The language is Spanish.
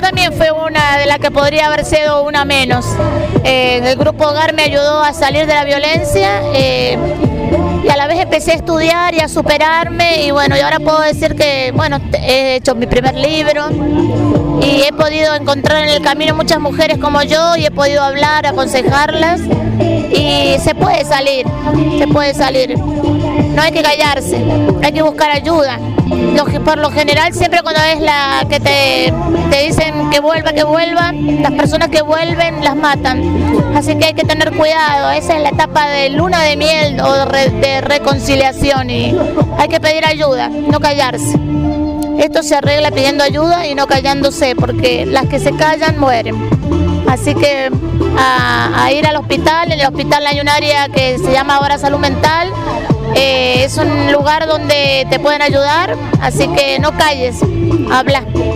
también fui una de las que podría haber sido una menos. El grupo Hogar me ayudó a salir de la violencia y a la vez empecé a estudiar y a superarme y bueno, y ahora puedo decir que bueno, he hecho mi primer libro y he podido encontrar en el camino muchas mujeres como yo y he podido hablar, aconsejarlas y se puede salir, no hay que callarse, hay que buscar ayuda. Por lo general siempre cuando es la que te dicen que vuelva, las personas que vuelven las matan, así que hay que tener cuidado, esa es la etapa de luna de miel o de reconciliación y hay que pedir ayuda, no callarse. Esto se arregla pidiendo ayuda y no callándose, porque las que se callan mueren. Así que a ir al hospital, en el hospital hay un área que se llama ahora Salud Mental, es un lugar donde te pueden ayudar, así que no calles, habla.